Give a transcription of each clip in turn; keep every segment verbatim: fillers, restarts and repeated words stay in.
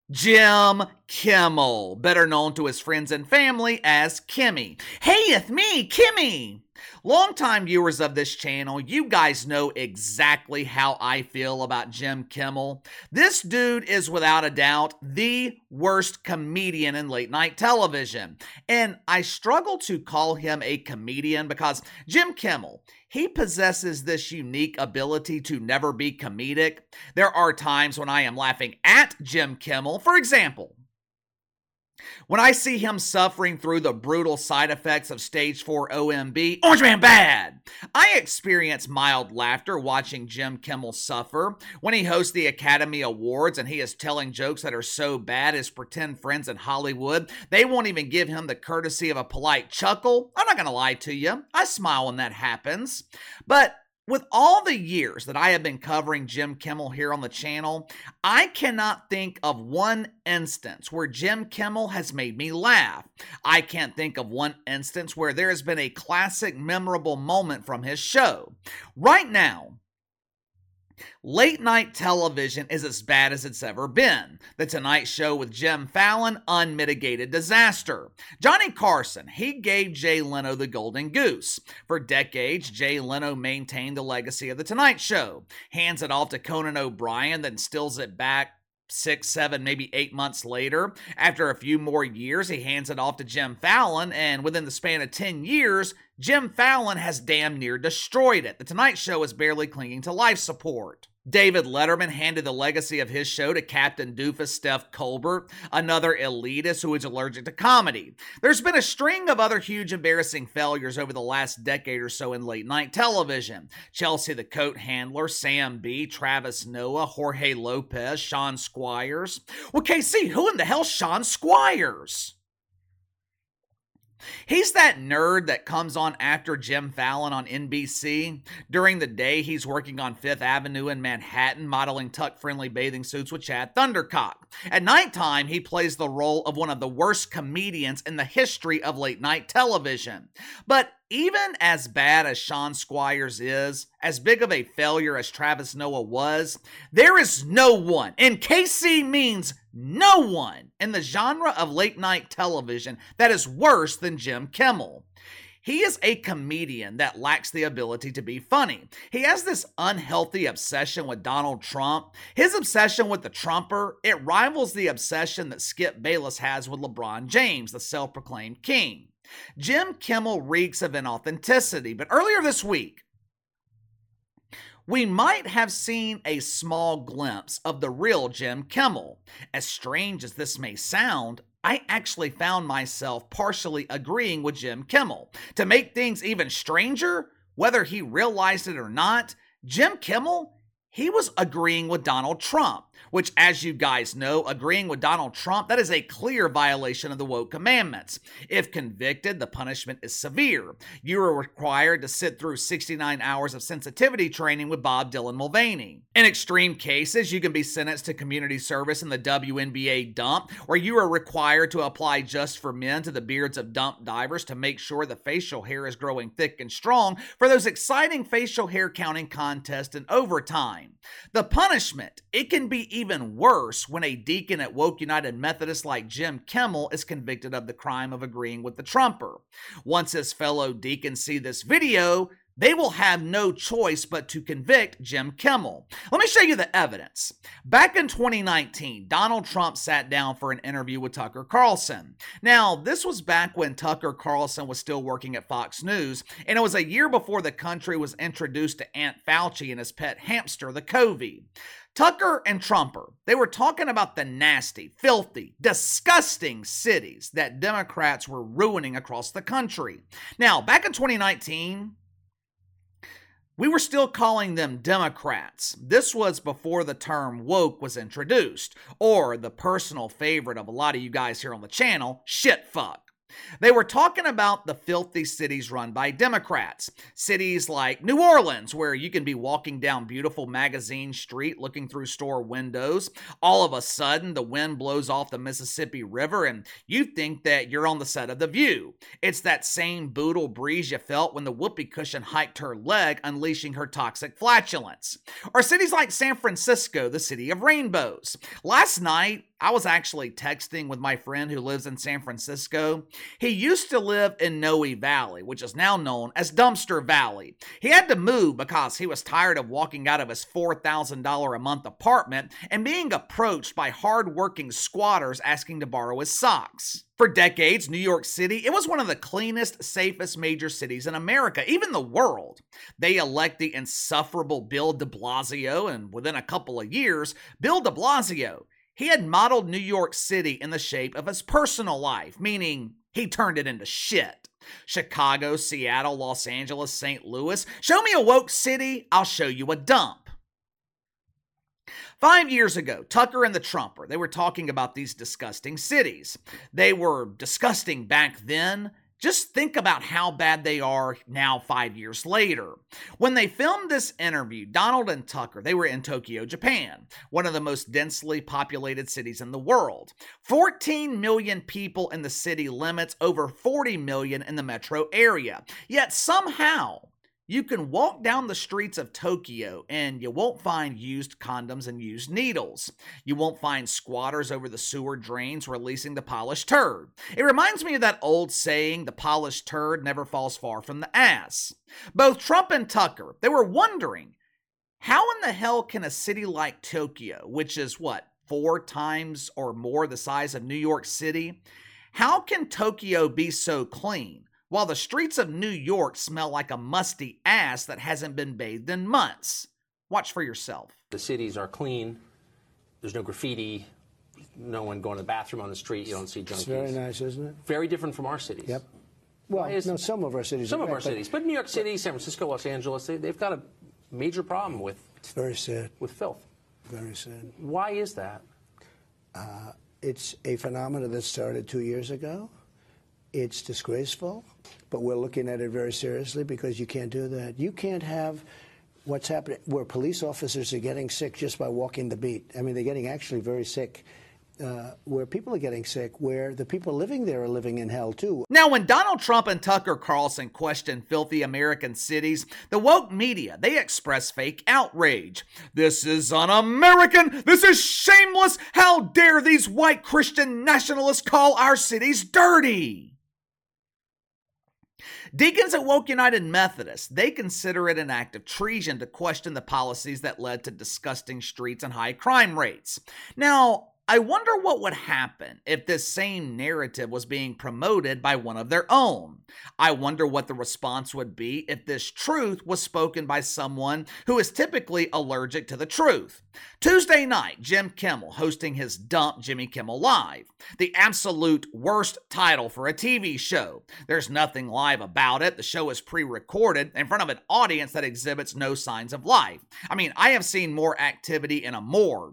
Jim Kimmel, better known to his friends and family as Kimmy. Hey, it's me, Kimmy! Longtime viewers of this channel, you guys know exactly how I feel about Jim Kimmel. This dude is without a doubt the worst comedian in late night television. And I struggle to call him a comedian because Jim Kimmel, he possesses this unique ability to never be comedic. There are times when I am laughing at Jim Kimmel. For example, when I see him suffering through the brutal side effects of stage four O M B, Orange Man Bad, I experience mild laughter watching Jim Kimmel suffer. When he hosts the Academy Awards and he is telling jokes that are so bad his pretend friends in Hollywood, they won't even give him the courtesy of a polite chuckle. I'm not going to lie to you. I smile when that happens. But with all the years that I have been covering Jim Kimmel here on the channel, I cannot think of one instance where Jim Kimmel has made me laugh. I can't think of one instance where there has been a classic, memorable moment from his show. Right now, late night television is as bad as it's ever been. The Tonight Show with Jim Fallon, unmitigated disaster. Johnny Carson, he gave Jay Leno the golden goose. For decades, Jay Leno maintained the legacy of The Tonight Show. Hands it off to Conan O'Brien, then steals it back six, seven, maybe eight months later. After a few more years, he hands it off to Jim Fallon, and within the span of ten years, Jim Fallon has damn near destroyed it. The Tonight Show is barely clinging to life support. David Letterman handed the legacy of his show to Captain Doofus Steph Colbert, another elitist who is allergic to comedy. There's been a string of other huge embarrassing failures over the last decade or so in late night television. Chelsea the Coat Handler, Sam B, Travis Noah, Jorge Lopez, Sean Squires. Well, K C, who in the hell's Sean Squires? He's that nerd that comes on after Jim Fallon on N B C. During the day, he's working on Fifth Avenue in Manhattan, modeling tuck-friendly bathing suits with Chad Thundercock. At nighttime, he plays the role of one of the worst comedians in the history of late-night television. But even as bad as Sean Squires is, as big of a failure as Travis Noah was, there is no one, and K C means no one, in the genre of late-night television that is worse than Jim Kimmel. He is a comedian that lacks the ability to be funny. He has this unhealthy obsession with Donald Trump. His obsession with the Trumper, it rivals the obsession that Skip Bayless has with LeBron James, the self-proclaimed king. Jim Kimmel reeks of inauthenticity, but earlier this week, we might have seen a small glimpse of the real Jim Kimmel. As strange as this may sound, I actually found myself partially agreeing with Jim Kimmel. To make things even stranger, whether he realized it or not, Jim Kimmel, he was agreeing with Donald Trump, which, as you guys know, agreeing with Donald Trump, that is a clear violation of the woke commandments. If convicted, the punishment is severe. You are required to sit through sixty-nine hours of sensitivity training with Bob Dylan Mulvaney. In extreme cases, you can be sentenced to community service in the W N B A dump, where you are required to apply Just for Men to the beards of dump divers to make sure the facial hair is growing thick and strong for those exciting facial hair counting contests in overtime. The punishment, it can be even worse when a deacon at Woke United Methodist like Jim Kimmel is convicted of the crime of agreeing with the Trumper. Once his fellow deacons see this video, they will have no choice but to convict Jim Kimmel. Let me show you the evidence. Back in twenty nineteen, Donald Trump sat down for an interview with Tucker Carlson. Now, this was back when Tucker Carlson was still working at Fox News, and it was a year before the country was introduced to Aunt Fauci and his pet hamster, the Covey. Tucker and Trumper, they were talking about the nasty, filthy, disgusting cities that Democrats were ruining across the country. Now, back in twenty nineteen, we were still calling them Democrats. This was before the term woke was introduced, or the personal favorite of a lot of you guys here on the channel, shitfuck. They were talking about the filthy cities run by Democrats. Cities like New Orleans, where you can be walking down beautiful Magazine Street looking through store windows. All of a sudden, the wind blows off the Mississippi River and you think that you're on the set of The View. It's that same boodle breeze you felt when the whoopee cushion hiked her leg, unleashing her toxic flatulence. Or cities like San Francisco, the city of rainbows. Last night, I was actually texting with my friend who lives in San Francisco. He used to live in Noe Valley, which is now known as Dumpster Valley. He had to move because he was tired of walking out of his four thousand dollars a month apartment and being approached by hard-working squatters asking to borrow his socks. For decades, New York City, it was one of the cleanest, safest major cities in America, even the world. They elect the insufferable Bill de Blasio, and within a couple of years, Bill de Blasio, he had modeled New York City in the shape of his personal life, meaning he turned it into shit. Chicago, Seattle, Los Angeles, Saint Louis. Show me a woke city, I'll show you a dump. Five years ago, Tucker and the Trumper, they were talking about these disgusting cities. They were disgusting back then. Just think about how bad they are now five years later. When they filmed this interview, Donald and Tucker, they were in Tokyo, Japan, one of the most densely populated cities in the world. fourteen million people in the city limits, over forty million in the metro area. Yet somehow, you can walk down the streets of Tokyo and you won't find used condoms and used needles. You won't find squatters over the sewer drains releasing the polished turd. It reminds me of that old saying, the polished turd never falls far from the ass. Both Trump and Tucker, they were wondering, how in the hell can a city like Tokyo, which is what, four times or more the size of New York City, how can Tokyo be so clean, while the streets of New York smell like a musty ass that hasn't been bathed in months? Watch for yourself. The cities are clean. There's no graffiti. No one going to the bathroom on the street. You don't see junkies. It's very nice, isn't it? Very different from our cities. Yep. Well, is, no, some of our cities. Some are of right, our cities. But New York City, San Francisco, Los Angeles, they, they've got a major problem with... It's very sad. With filth. Very sad. Why is that? Uh, it's a phenomenon that started two years ago. It's disgraceful, but we're looking at it very seriously because you can't do that. You can't have what's happening where police officers are getting sick just by walking the beat. I mean, they're getting actually very sick. Uh, where people are getting sick, where the people living there are living in hell, too. Now, when Donald Trump and Tucker Carlson questioned filthy American cities, the woke media, they express fake outrage. This is un-American! This is shameless! How dare these white Christian nationalists call our cities dirty! Deacons at Woke United Methodist, they consider it an act of treason to question the policies that led to disgusting streets and high crime rates. Now, I wonder what would happen if this same narrative was being promoted by one of their own. I wonder what the response would be if this truth was spoken by someone who is typically allergic to the truth. Tuesday night, Jim Kimmel hosting his Dump Jimmy Kimmel Live. The absolute worst title for a T V show. There's nothing live about it. The show is pre-recorded in front of an audience that exhibits no signs of life. I mean, I have seen more activity in a morgue.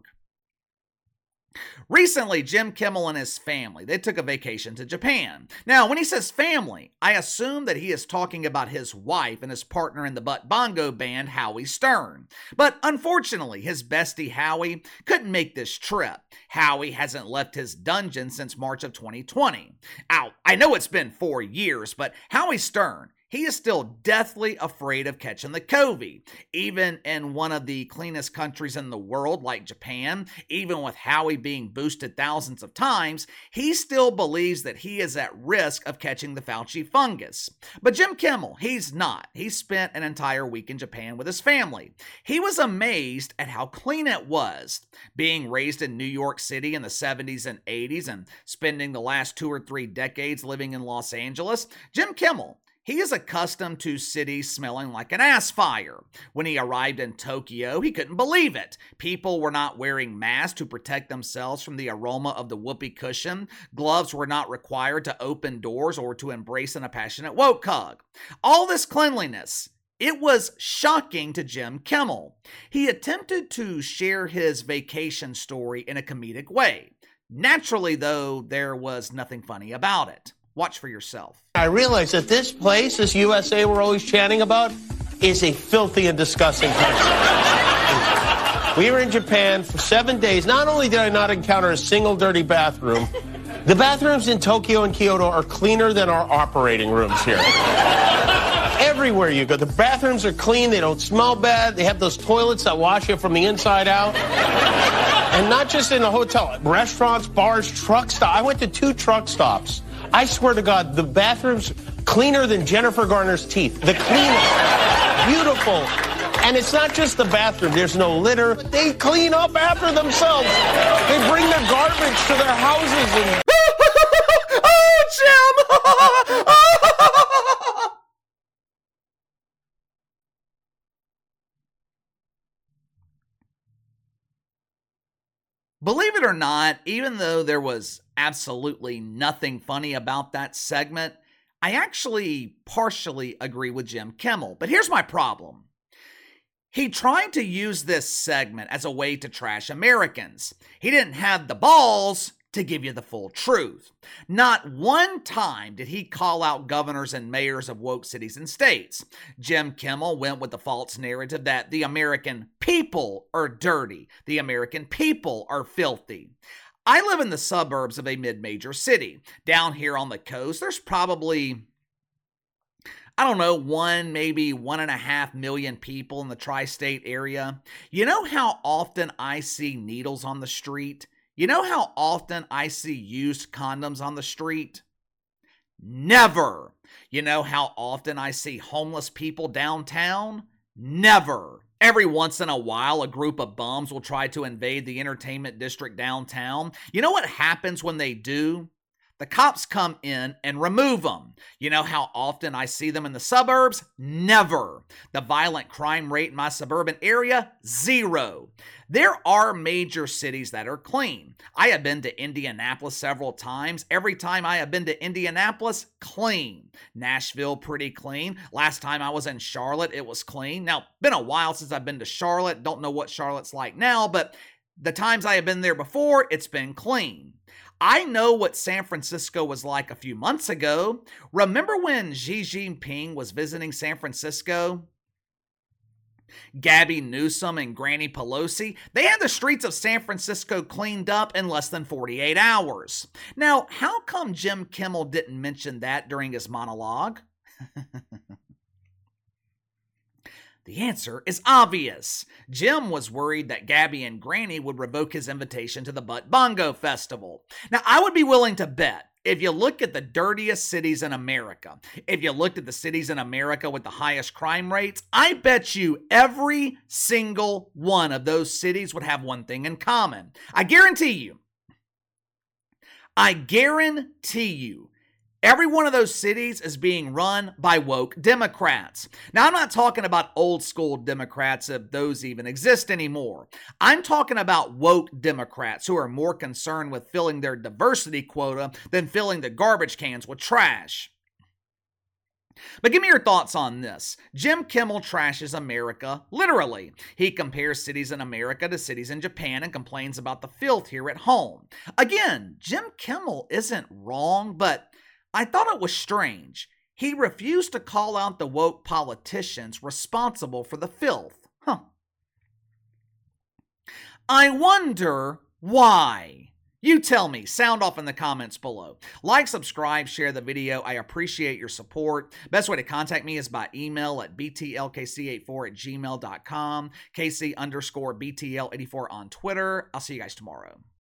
Recently, Jim Kimmel and his family, they took a vacation to Japan. Now, when he says family, I assume that he is talking about his wife and his partner in the Butt Bongo band, Howie Stern. But unfortunately, his bestie Howie couldn't make this trip. Howie hasn't left his dungeon since March of twenty twenty. Ow, I know it's been four years, but Howie Stern, he is still deathly afraid of catching the COVID. Even in one of the cleanest countries in the world like Japan, even with Howie being boosted thousands of times, he still believes that he is at risk of catching the Fauci fungus. But Jim Kimmel, he's not. He spent an entire week in Japan with his family. He was amazed at how clean it was. Being raised in New York City in the seventies and eighties and spending the last two or three decades living in Los Angeles, Jim Kimmel, he is accustomed to cities smelling like an ass fire. When he arrived in Tokyo, he couldn't believe it. People were not wearing masks to protect themselves from the aroma of the whoopee cushion. Gloves were not required to open doors or to embrace in a passionate woke hug. All this cleanliness, it was shocking to Jim Kimmel. He attempted to share his vacation story in a comedic way. Naturally, though, there was nothing funny about it. Watch for yourself. I realize that this place, this U S A we're always chanting about, is a filthy and disgusting country. We were in Japan for seven days. Not only did I not encounter a single dirty bathroom, the bathrooms in Tokyo and Kyoto are cleaner than our operating rooms here. Everywhere you go, the bathrooms are clean. They don't smell bad. They have those toilets that wash you from the inside out. And not just in a hotel, restaurants, bars, truck stops. I went to two truck stops. I swear to God, the bathrooms cleaner than Jennifer Garner's teeth. The cleanest. Beautiful. And it's not just the bathroom. There's no litter. They clean up after themselves. They bring their garbage to their houses. And oh, Jim! Believe it or not, even though there was absolutely nothing funny about that segment, I actually partially agree with Jim Kimmel. But here's my problem. He tried to use this segment as a way to trash Americans. He didn't have the balls to give you the full truth. Not one time did he call out governors and mayors of woke cities and states. Jim Kimmel went with the false narrative that the American people are dirty, the American people are filthy. I live in the suburbs of a mid-major city. Down here on the coast, there's probably, I don't know, one, maybe one and a half million people in the tri-state area. You know how often I see needles on the street? You know how often I see used condoms on the street? Never. You know how often I see homeless people downtown? Never. Every once in a while, a group of bums will try to invade the entertainment district downtown. You know what happens when they do? The cops come in and remove them. You know how often I see them in the suburbs? Never. The violent crime rate in my suburban area? Zero. There are major cities that are clean. I have been to Indianapolis several times. Every time I have been to Indianapolis, clean. Nashville, pretty clean. Last time I was in Charlotte, it was clean. Now, been a while since I've been to Charlotte. Don't know what Charlotte's like now, but the times I have been there before, it's been clean. I know what San Francisco was like a few months ago. Remember when Xi Jinping was visiting San Francisco? Gabby Newsom and Granny Pelosi, they had the streets of San Francisco cleaned up in less than forty-eight hours. Now, how come Jim Kimmel didn't mention that during his monologue? The answer is obvious. Jim was worried that Gabby and Granny would revoke his invitation to the Butt Bongo Festival. Now, I would be willing to bet, if you look at the dirtiest cities in America, if you looked at the cities in America with the highest crime rates, I bet you every single one of those cities would have one thing in common. I guarantee you. I guarantee you. Every one of those cities is being run by woke Democrats. Now, I'm not talking about old school Democrats, if those even exist anymore. I'm talking about woke Democrats who are more concerned with filling their diversity quota than filling the garbage cans with trash. But give me your thoughts on this. Jim Kimmel trashes America literally. He compares cities in America to cities in Japan and complains about the filth here at home. Again, Jim Kimmel isn't wrong, but I thought it was strange. He refused to call out the woke politicians responsible for the filth. Huh. I wonder why. You tell me. Sound off in the comments below. Like, subscribe, share the video. I appreciate your support. Best way to contact me is by email at b t l k c eighty-four at gmail dot com, kc underscore b t l eighty-four on Twitter. I'll see you guys tomorrow.